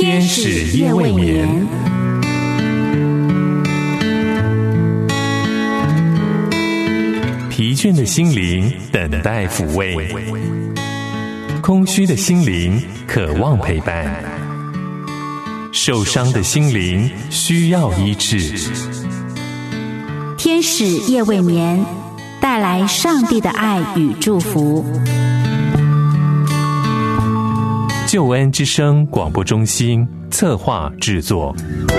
天使夜未眠。疲倦的心灵等待抚慰，空虚的心灵渴望陪伴，受伤的心灵需要医治。 天使夜未眠，带来上帝的爱与祝福。 救恩之声广播中心策划制作。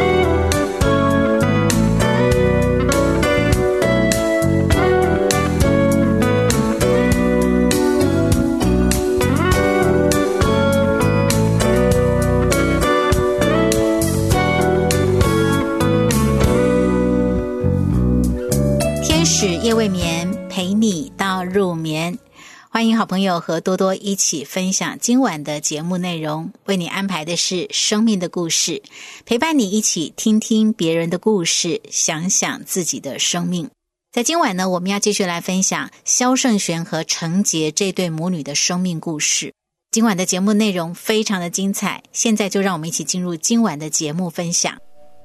天使夜未眠，陪你到入眠。欢迎好朋友和多多一起分享今晚的节目内容，为你安排的是生命的故事，陪伴你一起听听别人的故事，想想自己的生命。在今晚呢，我们要继续来分享萧圣璇和程洁这对母女的生命故事。今晚的节目内容非常的精彩，现在就让我们一起进入今晚的节目分享。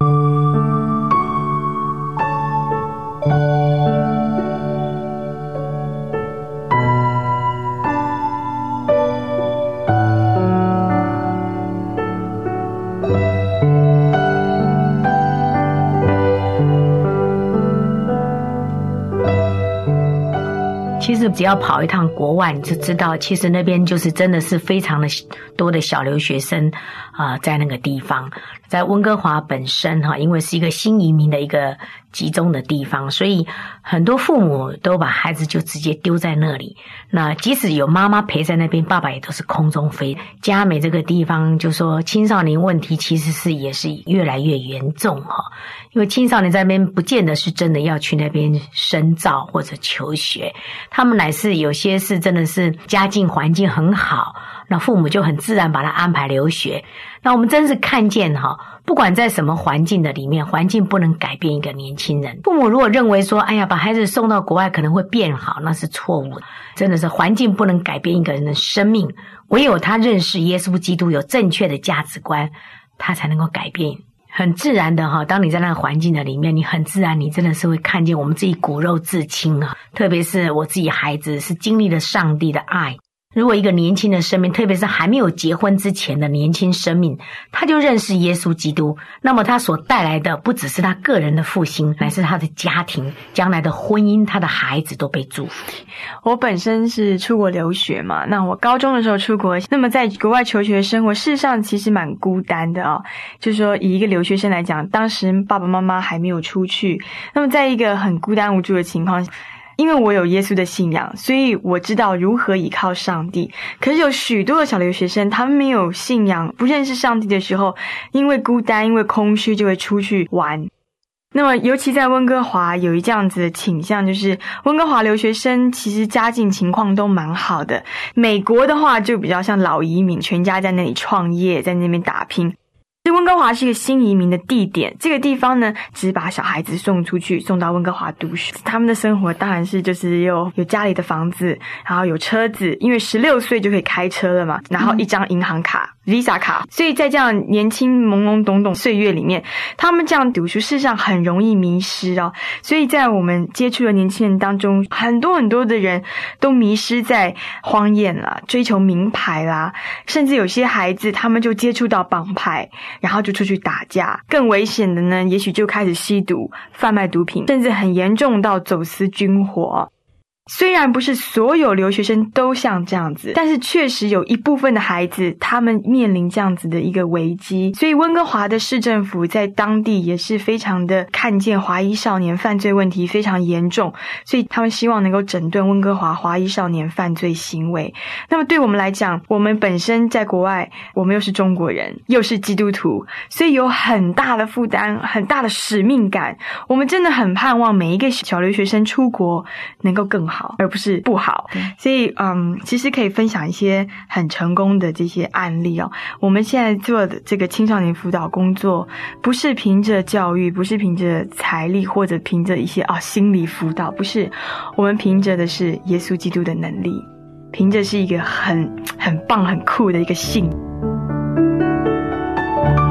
其实只要跑一趟国外，你就知道其实那边就是真的是非常的多的小留学生在那个地方。在温哥华本身因为是一个新移民的一个集中的地方，所以很多父母都把孩子就直接丢在那里。那即使有妈妈陪在那边，爸爸也都是空中飞。嘉美这个地方就说青少年问题其实也是越来越严重因为青少年在那边不见得是真的要去那边深造或者求学，他们乃是有些是真的是家境环境很好，那父母就很自然把他安排留学。那我们真是看见不管在什么环境的里面，环境不能改变一个年轻人。父母如果认为说哎呀把孩子送到国外可能会变好，那是错误的。真的是环境不能改变一个人的生命，唯有他认识耶稣基督，有正确的价值观，他才能够改变。很自然的当你在那个环境的里面，你很自然你真的是会看见我们自己骨肉至亲特别是我自己孩子是经历了上帝的爱。如果一个年轻的生命，特别是还没有结婚之前的年轻生命，他就认识耶稣基督，那么他所带来的不只是他个人的复兴，乃是他的家庭将来的婚姻，他的孩子都被祝福。 我本身是出国留学嘛，那我高中的时候出国，那么在国外求学生活事实上其实蛮孤单的就是说以一个留学生来讲，当时爸爸妈妈还没有出去，那么在一个很孤单无助的情况，因为我有耶稣的信仰，所以我知道如何依靠上帝。可是有许多的小留学生，他们没有信仰，不认识上帝的时候，因为孤单，因为空虚，就会出去玩。那么尤其在温哥华有一这样子的倾向，就是温哥华留学生其实家境情况都蛮好的。美国的话就比较像老移民，全家在那里创业，在那边打拼。温哥华是一个新移民的地点，这个地方呢只把小孩子送出去，送到温哥华读书。他们的生活当然是就是有家里的房子，然后有车子，因为16岁就可以开车了嘛，然后一张银行卡Visa 卡，所以在这样年轻懵懵懂懂岁月里面，他们这样读书事实上很容易迷失所以在我们接触的年轻人当中，很多很多的人都迷失在荒宴啦，追求名牌啦，甚至有些孩子他们就接触到帮派，然后就出去打架，更危险的呢，也许就开始吸毒、贩卖毒品，甚至很严重到走私军火。虽然不是所有留学生都像这样子，但是确实有一部分的孩子他们面临这样子的一个危机，所以温哥华的市政府在当地也是非常的看见华裔少年犯罪问题非常严重，所以他们希望能够整顿温哥华华裔少年犯罪行为。那么对我们来讲，我们本身在国外，我们又是中国人，又是基督徒，所以有很大的负担，很大的使命感。我们真的很盼望每一个小留学生出国能够更好，而不是不好。所以其实可以分享一些很成功的这些案例我们现在做的这个青少年辅导工作，不是凭着教育，不是凭着财力，或者凭着一些心理辅导，不是，我们凭着的是耶稣基督的能力，凭着是一个很棒很酷的一个信。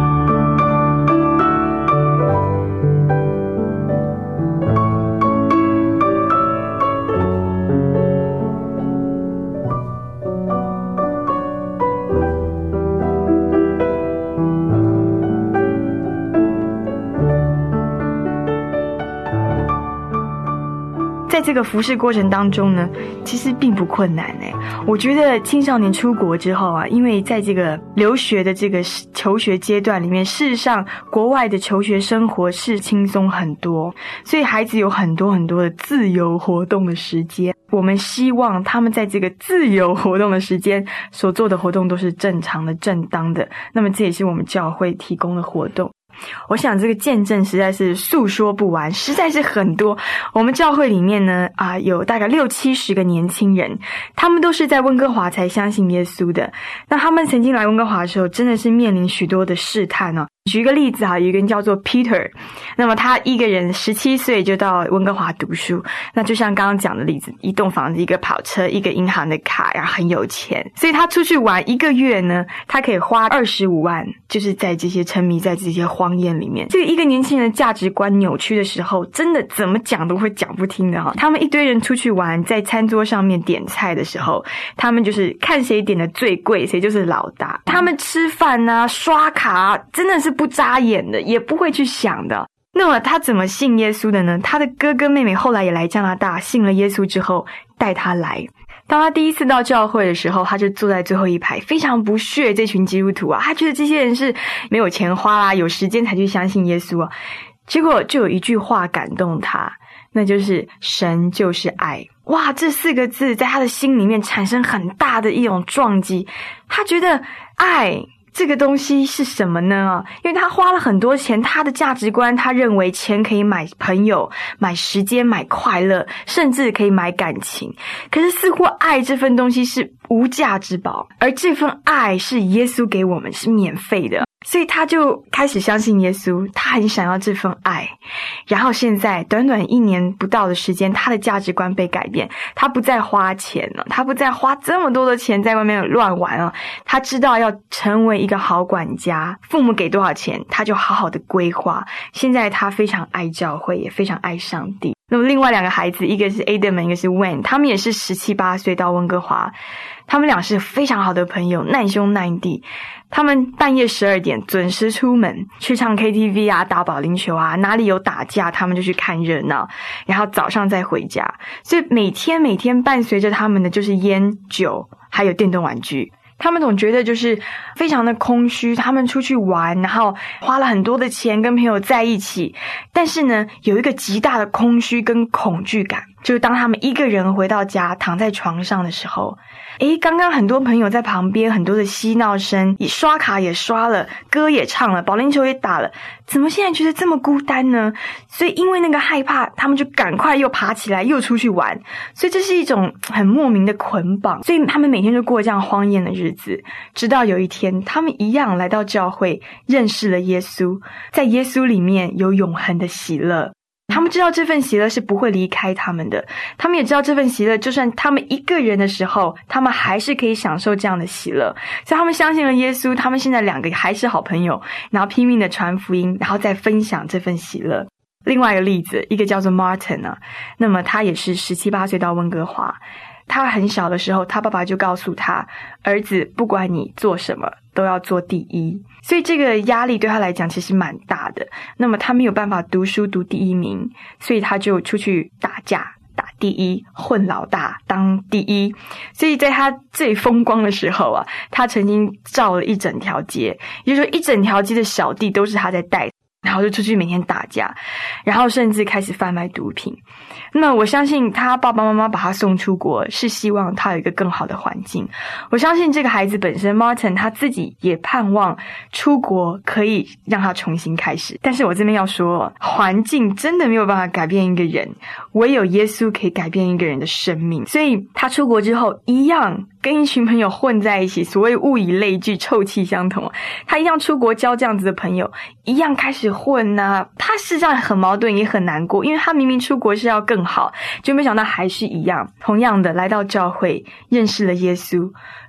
在这个服事过程当中呢，其实并不困难我觉得青少年出国之后啊，因为在这个留学的这个求学阶段里面，事实上国外的求学生活是轻松很多，所以孩子有很多很多的自由活动的时间。我们希望他们在这个自由活动的时间所做的活动都是正常的、正当的，那么这也是我们教会提供的活动。我想这个见证实在是诉说不完，实在是很多。我们教会里面呢有大概60-70个年轻人，他们都是在温哥华才相信耶稣的。那他们曾经来温哥华的时候，真的是面临许多的试探举一个例子有一个人叫做 Peter， 那么他一个人17岁就到温哥华读书，那就像刚刚讲的例子，一栋房子、一个跑车、一个银行的卡，然后很有钱，所以他出去玩1个月呢，他可以花25万，就是在这些沉迷在这些荒宴里面。这个一个年轻人的价值观扭曲的时候，真的怎么讲都会讲不听的他们一堆人出去玩，在餐桌上面点菜的时候，他们就是看谁点的最贵，谁就是老大。他们吃饭刷卡真的是不眨眼的，也不会去想的。那么他怎么信耶稣的呢？他的哥哥妹妹后来也来加拿大，信了耶稣之后带他来。当他第一次到教会的时候，他就坐在最后一排，非常不屑这群基督徒他觉得这些人是没有钱花啦，有时间才去相信耶稣结果就有一句话感动他，那就是神就是爱。哇，这4个字在他的心里面产生很大的一种撞击。他觉得爱这个东西是什么呢？因为他花了很多钱，他的价值观，他认为钱可以买朋友、买时间、买快乐，甚至可以买感情。可是似乎爱这份东西是无价之宝，而这份爱是耶稣给我们，是免费的。所以他就开始相信耶稣，他很想要这份爱。然后现在短短1年不到的时间，他的价值观被改变，他不再花钱了，他不再花这么多的钱在外面乱玩了，他知道要成为一个好管家，父母给多少钱他就好好的规划。现在他非常爱教会，也非常爱上帝。那么另外2个孩子，一个是 Adam， 一个是 Wayne， 他们也是17、18岁到温哥华，他们俩是非常好的朋友，难兄难弟。他们半夜12点准时出门去唱 KTV 打保龄球哪里有打架他们就去看热闹，然后早上再回家。所以每天伴随着他们的就是烟、酒还有电动玩具。他们总觉得就是非常的空虚，他们出去玩，然后花了很多的钱跟朋友在一起，但是呢有一个极大的空虚跟恐惧感，就是当他们一个人回到家躺在床上的时候，刚刚很多朋友在旁边，很多的嬉闹声，刷卡也刷了，歌也唱了，保龄球也打了，怎么现在觉得这么孤单呢？所以因为那个害怕，他们就赶快又爬起来又出去玩，所以这是一种很莫名的捆绑。所以他们每天就过这样荒宴的日子，直到有一天他们一样来到教会，认识了耶稣，在耶稣里面有永恒的喜乐。他们知道这份喜乐是不会离开他们的，他们也知道这份喜乐就算他们一个人的时候，他们还是可以享受这样的喜乐。所以他们相信了耶稣，他们现在2个还是好朋友，然后拼命的传福音，然后再分享这份喜乐。另外一个例子，一个叫做 Martin 那么他也是17、18岁到温哥华。他很小的时候，他爸爸就告诉他，儿子不管你做什么都要做第一。所以这个压力对他来讲其实蛮大的。那么他没有办法读书读第1名，所以他就出去打架打第一，混老大当第一。所以在他最风光的时候他曾经造了一整条街，也就是说一整条街的小弟都是他在带，然后就出去每天打架，然后甚至开始贩卖毒品。那我相信他爸爸妈妈把他送出国是希望他有一个更好的环境。我相信这个孩子本身 Martin 他自己也盼望出国可以让他重新开始。但是我这边要说，环境真的没有办法改变一个人，唯有耶稣可以改变一个人的生命。所以他出国之后一样跟一群朋友混在一起，所谓物以类聚，臭气相同。他一样出国交这样子的朋友，一样开始混他实际上很矛盾也很难过，因为他明明出国是要更好，就没想到还是一样，同样的来到教会认识了耶稣，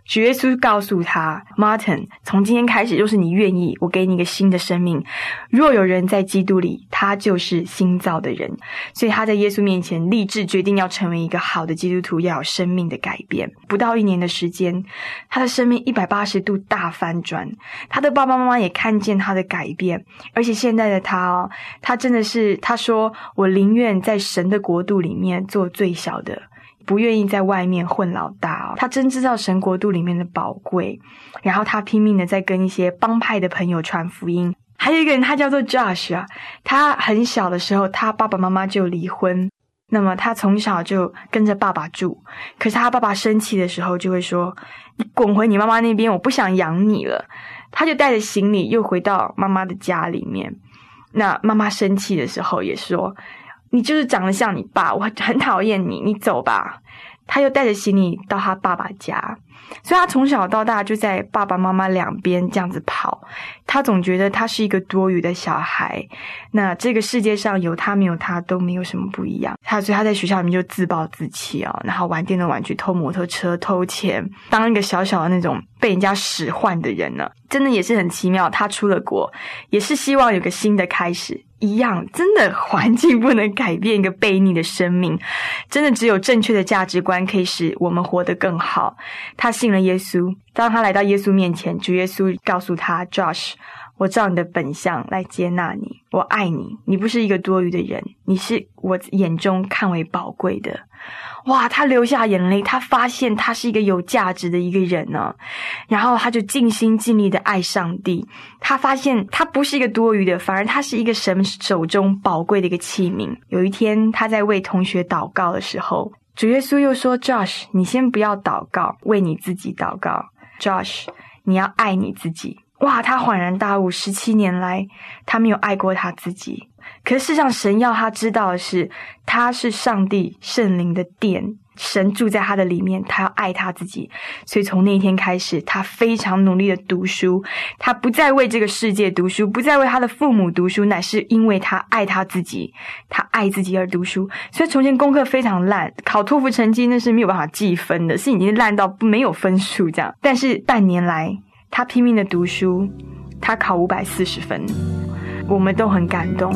主耶稣告诉他 Martin， 从今天开始，就是你愿意，我给你一个新的生命，若有人在基督里，他就是新造的人。所以他在耶稣面前立志决定要成为一个好的基督徒，要有生命的改变。不到1年的时间，他的生命180度大翻转，他的爸爸妈妈也看见他的改变。而且现在的他他真的是，他说我宁愿在神的国度里面做最小的，不愿意在外面混老大。他真知道神国度里面的宝贵，然后他拼命的在跟一些帮派的朋友传福音。还有一个人，他叫做 Josh 啊，他很小的时候他爸爸妈妈就离婚，那么他从小就跟着爸爸住，可是他爸爸生气的时候就会说，你滚回你妈妈那边，我不想养你了。他就带着行李又回到妈妈的家里面，那妈妈生气的时候也说，你就是长得像你爸，我很讨厌你，你走吧。他又带着行李到他爸爸家，所以他从小到大就在爸爸妈妈两边这样子跑。他总觉得他是一个多余的小孩，那这个世界上有他没有他都没有什么不一样。所以他在学校里面就自暴自弃然后玩电动玩具、偷摩托车、偷钱，当一个小小的那种被人家使唤的人呢。真的也是很奇妙，他出了国也是希望有个新的开始一样，真的环境不能改变一个悖逆的生命，真的只有正确的价值观可以使我们活得更好。他信了耶稣，当他来到耶稣面前，主耶稣告诉他 Josh， 我照你的本相来接纳你，我爱你，你不是一个多余的人，你是我眼中看为宝贵的。哇，他流下眼泪，他发现他是一个有价值的一个人呢。然后他就尽心尽力的爱上帝，他发现他不是一个多余的，反而他是一个神手中宝贵的一个器皿。有一天他在为同学祷告的时候，主耶稣又说 Josh， 你先不要祷告，为你自己祷告。 Josh， 你要爱你自己。哇，他恍然大悟，17年来他没有爱过他自己。可是事实上神要他知道的是，他是上帝圣灵的殿，神住在他的里面，他要爱他自己。所以从那一天开始，他非常努力的读书，他不再为这个世界读书，不再为他的父母读书，乃是因为他爱他自己，他爱自己而读书。所以从前功课非常烂，考托福成绩那是没有办法计分的，是已经烂到没有分数这样。但是半年来他拼命的读书，他考540分，我们都很感动。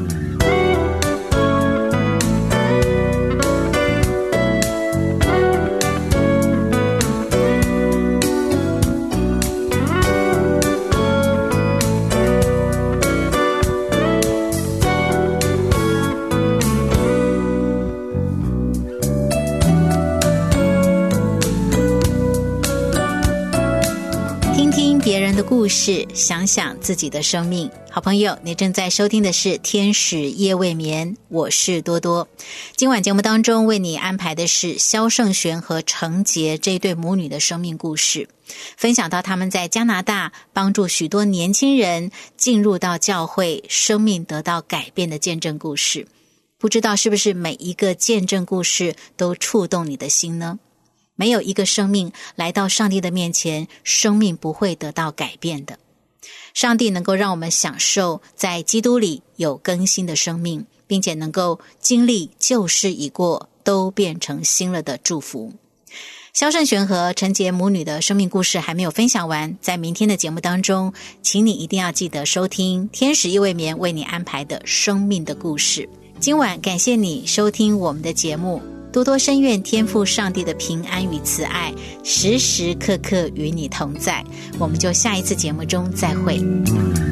别人的故事，想想自己的生命。好朋友，你正在收听的是天使夜未眠，我是多多。今晚节目当中为你安排的是萧圣璇和程杰这一对母女的生命故事，分享到他们在加拿大帮助许多年轻人进入到教会，生命得到改变的见证故事。不知道是不是每一个见证故事都触动你的心呢？没有一个生命来到上帝的面前，生命不会得到改变的。上帝能够让我们享受在基督里有更新的生命，并且能够经历旧事已过，都变成新了的祝福。萧圣璇和陈杰母女的生命故事还没有分享完，在明天的节目当中，请你一定要记得收听天使夜未眠为你安排的生命的故事。今晚感谢你收听我们的节目，多多深愿天父上帝的平安与慈爱时时刻刻与你同在。我们就下一次节目中再会。